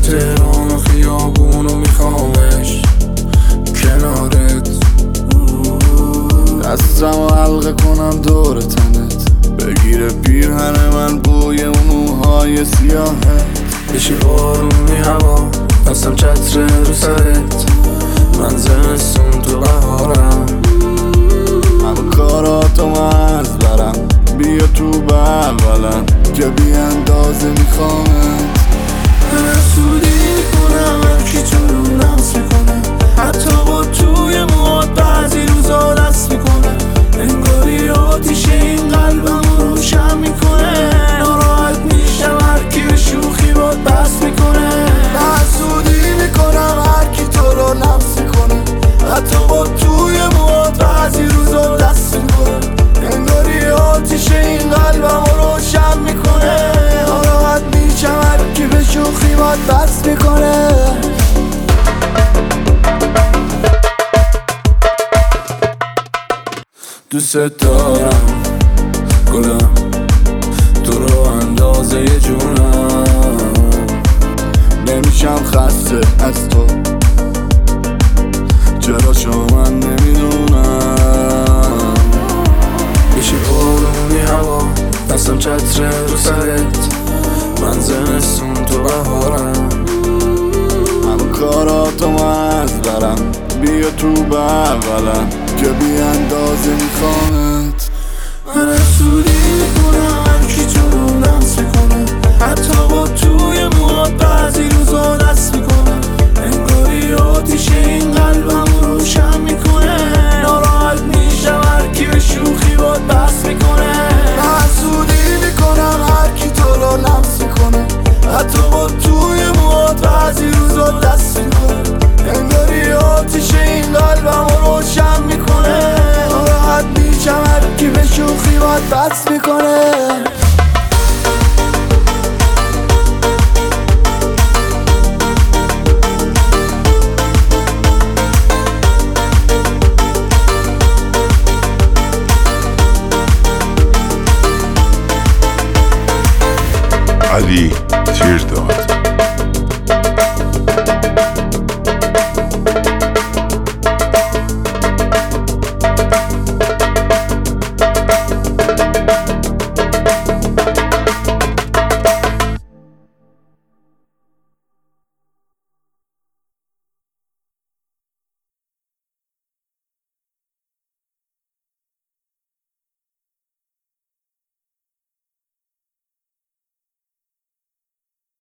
تهران و خیابونو میخوامش کنارت، دستمو حلقه کنم دور تنت، بگیره پیرهن من بوی اون موهای سیاهت، بشی بارونی هوا دستم چتر رو سرت، من زمستون تو بهارم، همه کاراتو من از برم، بیا تو بغلم که بی اندازه میخوامت. من سودی میکنم هرکی تو رو لمس میکنه، حتی با توی موهات بعضی روزا دست میکنه، انگاری آتیشه این قلبم رو روشن میکنه، ناراحت میشم هرکی به شوخی باد بس میکنه. من سودی میکنم هرکی تو رو لمس میکنه، حتی با توی موهات بعضی روزا دست میکنه، انگاری آتیشه این قلبم رو روشن میکنه، ناراحت میشم هرکی به شوخی باد بس میکنه. دوست دارم گلم، تو رو اندازه جونم، نمیشم خسته از تو، چرا شما من نمیدونم، بشی بارونی هوا دستم چتر رو سرت، من زمستون تو بهارم، همه کاراتو من از برم، بیا تو بغلم که بی اندازه میخوامت. من سودی میکنم هرکی تو رو لمس میکنه، حتی با توی موهات بعضی روزا دست میکنه، انگاری آتیشه این قلبم رو روشن میکنه، ناراحت میشم هرکی به شوخی باد بس میکنه. من سودی میکنم هرکی تو رو لمس میکنه، حتی با توی موهات بعضی روزا دست میکنه، انگاری آتیشه این قلبم رو روشن میکنه، ناراحت میشم هرکی به شوخی باد بس میکنه. علی تیرداد